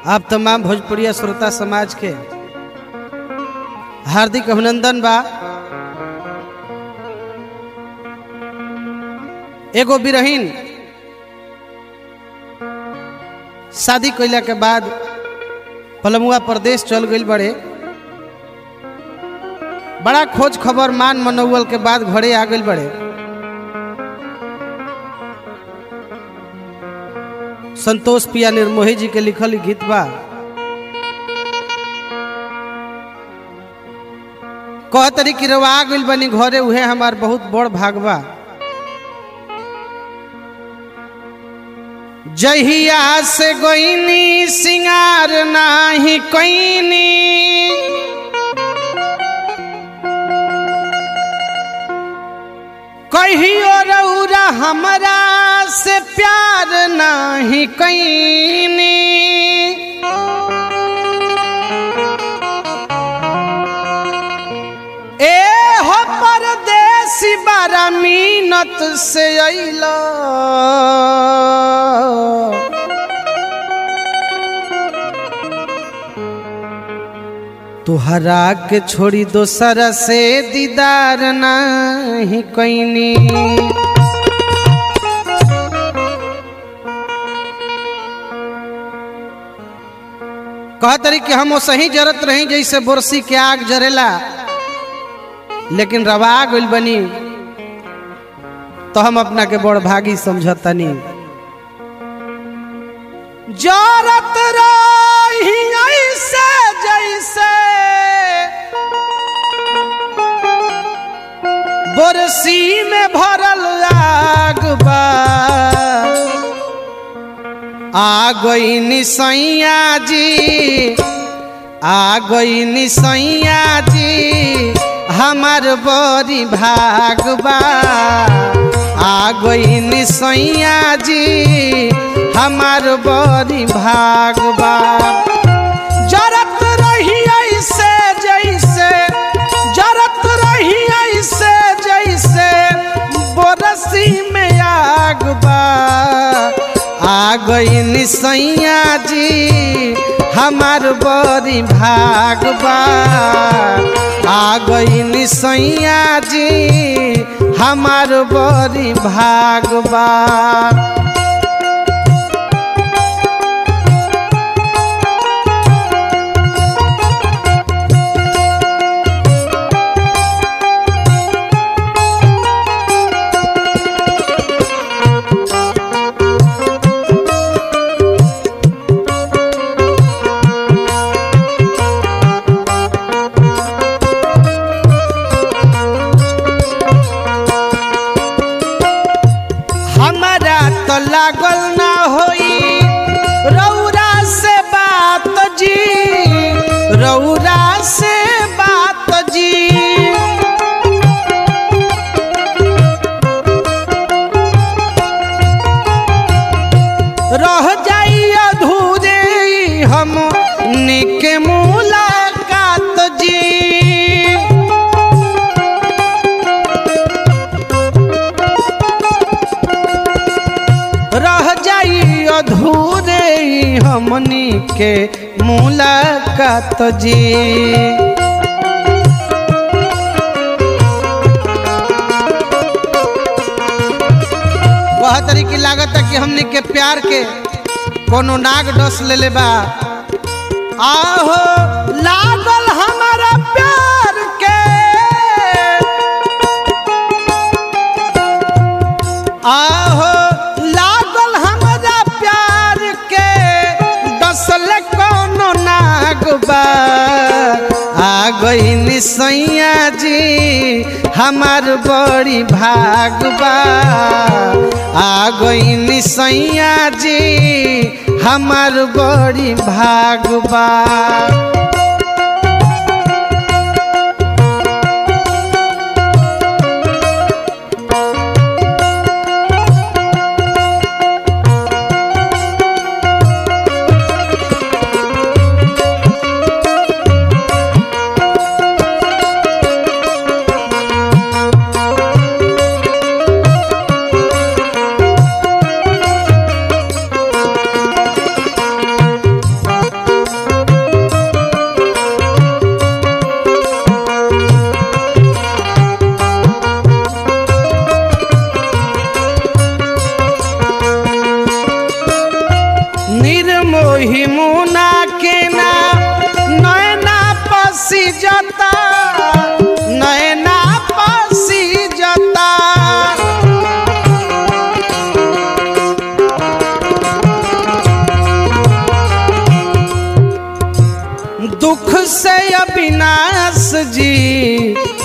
आप तमाम भोजपुरिया श्रोता समाज के हार्दिक अभिनंदन बा। एगो बिरहीन शादी कइला के बाद पलमुआ प्रदेश चल गइल बड़े। बड़ा खोज खबर मान मनौवल के बाद घरे आ गइल बड़े। संतोष पिया निर्मोही जी के लिखल गीत बा। कह तरी कि रवा आ गइल बनी घरे, उहे हमार बहुत बड़ भाग बा। जहिया से गोइनी सिंगार नाही कोइनी, कहियो रउरा हमरा से प्यार नाही कइनी। ए हो परदेसी 12 मिनट से अइलो, तुहरा के छोड़ी दोसरा से दीदार नहीं कइनी। कह तरी कि हम सही जरत रही जैसे बोरसी के आग जरेला, लेकिन रवा गइल बनी तो हम अपना के बड़ भागी समझतनी। जरत रही ऐसे जैसे बोरसी में भरल आग बा। आ गई निसैया जी, आ गई निसैया जी, हमार बड़ी भाग बा। आ गई निसैया जी, हमार बड़ी भाग बा। जरत रही ऐसे जैसे, जरत रही ऐसे जैसे बोरसी में आग बा। आ गई निसैया जी, हमार बड़ी भाग बा। आ गई निसैया जी, हमार बड़ी भाग बा। लागल ना होई रउरा से बात जी, रउरा से बात जी। रह जाई अधूरे हम निके मुलाकात जी। रह जाई अधूरे हमनी के मुलाकात जी। वह तरीके लागत है कि हमनी के प्यार के कोनो नाग डस ले बा। आहो लागल हमारा प्यार के, आहो लागल हमरा प्यार के, डसल कोनो नाग बा। आ गई निसैया जी, हमार बड़ी भाग बा। आ गई निसैया जी, हमार बड़ी भाग बा।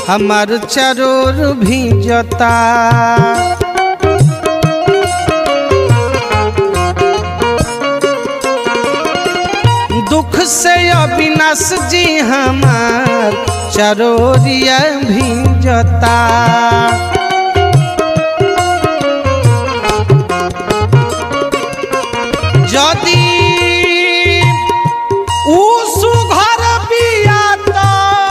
हमार चरोर भीजता। दुख से अविनाश जी हमार चरोरिया भीजता। यदि ऊ सुघर बिया तो,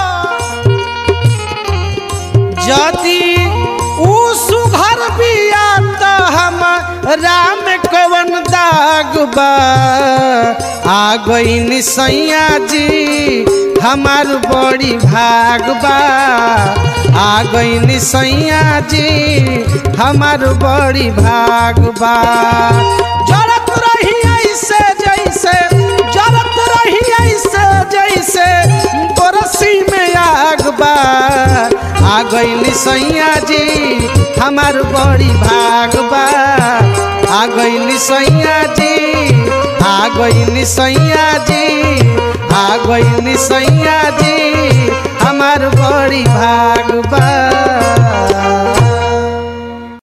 यदि ऊ सुघर बिया तो हम राम कवन दाग बा। आ गई सैया जी हमार बड़ी भाग बा। आ गई सैया जी हमार बड़ी भाग बा। जरत रही ऐसे जैसे, जरत रही ऐसे जैसे बरसी में आग बा। आ गई सैया जी हमार बड़ी भाग बा। आ गई सैया जी, आ गई सैया जी, आ गई सैया जी हमार बड़ी भाग बा।